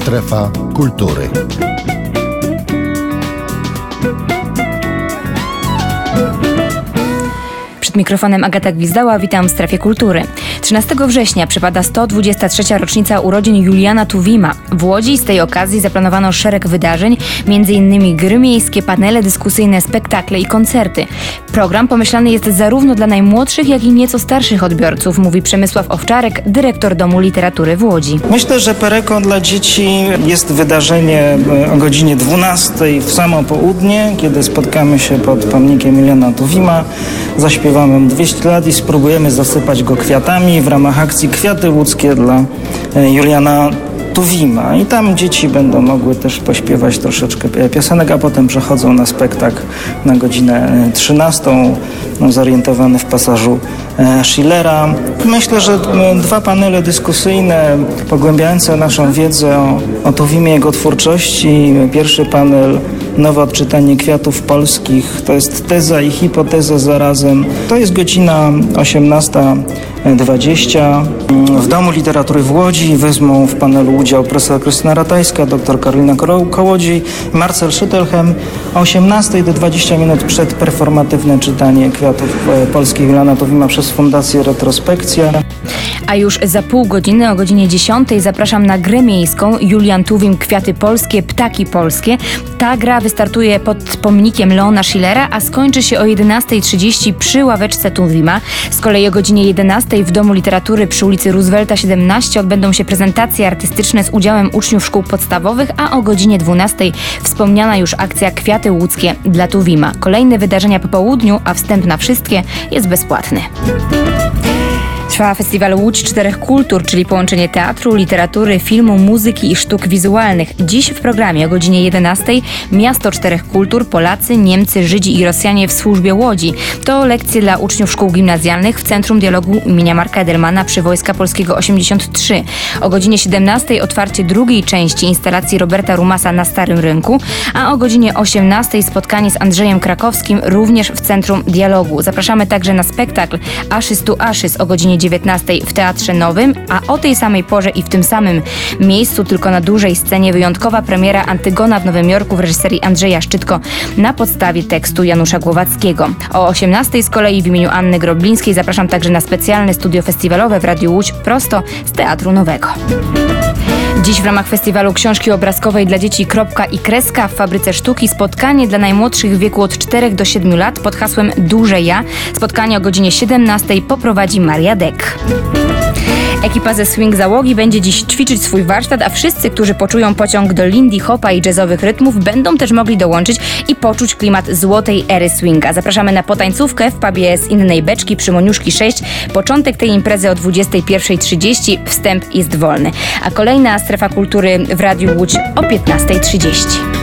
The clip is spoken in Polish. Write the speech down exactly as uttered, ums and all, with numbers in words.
Strefa kultury. Przed mikrofonem Agata Gwizdała, witam w Strefie Kultury. trzynastego września przypada sto dwudziesta trzecia rocznica urodzin Juliana Tuwima. W Łodzi z tej okazji zaplanowano szereg wydarzeń, między innymi gry miejskie, panele dyskusyjne, spektakle i koncerty. Program pomyślany jest zarówno dla najmłodszych, jak i nieco starszych odbiorców, mówi Przemysław Owczarek, dyrektor Domu Literatury w Łodzi. Myślę, że Pereko dla dzieci jest wydarzenie o godzinie dwunastej w samo południe, kiedy spotkamy się pod pomnikiem Juliana Tuwima, zaśpiewamy dwieście lat i spróbujemy zasypać go kwiatami w ramach akcji Kwiaty Łódzkie dla Juliana Tuwima. I tam dzieci będą mogły też pośpiewać troszeczkę piosenek, a potem przechodzą na spektakl na godzinę trzynastą, no, zorientowany w pasażu Schillera. Myślę, że dwa panele dyskusyjne pogłębiające naszą wiedzę o, o Tuwimie i jego twórczości. Pierwszy panel Nowe odczytanie kwiatów polskich. To jest teza i hipoteza zarazem. To jest godzina osiemnasta dwadzieścia. W Domu Literatury w Łodzi wezmą w panelu udział profesor Krystyna Ratajska, dr Karolina Kołodziej, Marcel Szytelhem. O osiemnastej do dwudziestu minut przed performatywne czytanie kwiatów polskich Juliana Tuwima przez Fundację Retrospekcja. A już za pół godziny, o godzinie dziesiątej, zapraszam na grę miejską Julian Tuwim Kwiaty Polskie, Ptaki Polskie. Ta gra wystartuje pod pomnikiem Leona Schillera, a skończy się o jedenastej trzydzieści przy ławeczce Tuwima. Z kolei o godzinie jedenastej w Domu Literatury przy ulicy Roosevelta siedemnaście odbędą się prezentacje artystyczne z udziałem uczniów szkół podstawowych, a o godzinie dwunastej wspomniana już akcja Kwiaty Łódzkie dla Tuwima. Kolejne wydarzenia po południu, a wstęp na wszystkie jest bezpłatny. Trwa festiwal Łódź Czterech Kultur, czyli połączenie teatru, literatury, filmu, muzyki i sztuk wizualnych. Dziś w programie o godzinie jedenastej Miasto Czterech Kultur, Polacy, Niemcy, Żydzi i Rosjanie w służbie Łodzi. To lekcje dla uczniów szkół gimnazjalnych w Centrum Dialogu imienia Marka Edelmana przy Wojska Polskiego osiemdziesiąt trzy. O godzinie siedemnastej otwarcie drugiej części instalacji Roberta Rumasa na Starym Rynku, a o godzinie osiemnastej spotkanie z Andrzejem Krakowskim również w Centrum Dialogu. Zapraszamy także na spektakl Ashes to Ashes o godzinie dziewiętnastej w Teatrze Nowym, a o tej samej porze i w tym samym miejscu, tylko na dużej scenie, wyjątkowa premiera Antygona w Nowym Jorku w reżyserii Andrzeja Szczytko na podstawie tekstu Janusza Głowackiego. O osiemnastej z kolei w imieniu Anny Groblińskiej zapraszam także na specjalne studio festiwalowe w Radiu Łódź prosto z Teatru Nowego. Dziś w ramach festiwalu książki obrazkowej dla dzieci Kropka i Kreska w Fabryce Sztuki spotkanie dla najmłodszych w wieku od czterech do siedmiu lat pod hasłem Duże Ja. Spotkanie o godzinie siedemnastej poprowadzi Maria Dek. Ekipa ze Swing Załogi będzie dziś ćwiczyć swój warsztat, a wszyscy, którzy poczują pociąg do lindy hopa i jazzowych rytmów, będą też mogli dołączyć i poczuć klimat złotej ery swinga. Zapraszamy na potańcówkę w pubie z innej beczki przy Moniuszki sześć. Początek tej imprezy o dwudziestej pierwszej trzydzieści. Wstęp jest wolny. A kolejna Strefa Kultury w Radiu Łódź o piętnastej trzydzieści.